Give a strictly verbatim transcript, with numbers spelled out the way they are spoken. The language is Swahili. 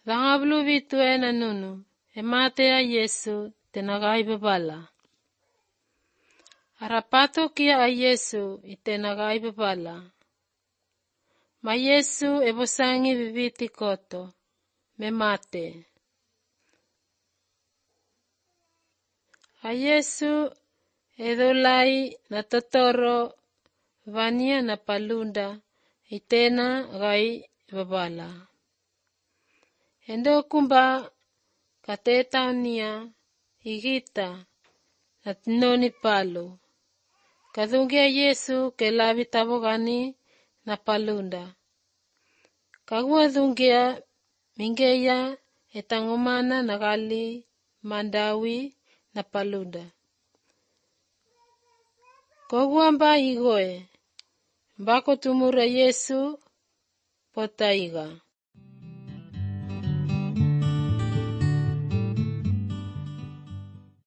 Dhangablu vitu ena nunu, emate ya Yesu tenagai bebala. Arapato kia a Yesu itenagai bebala. Ma Yesu ebosangi bibiti koto, memate. A Yesu edolai na totoro vania na palunda itena gai bebala. Endo kumba katetania igita na tinoni palo. Kadungia Yesu kelabi tabogani na palunda. Kagua dungia mingeya etangomana nagali mandawi na palunda. Kogua mba igoe. Mbako tumura Yesu potaiga.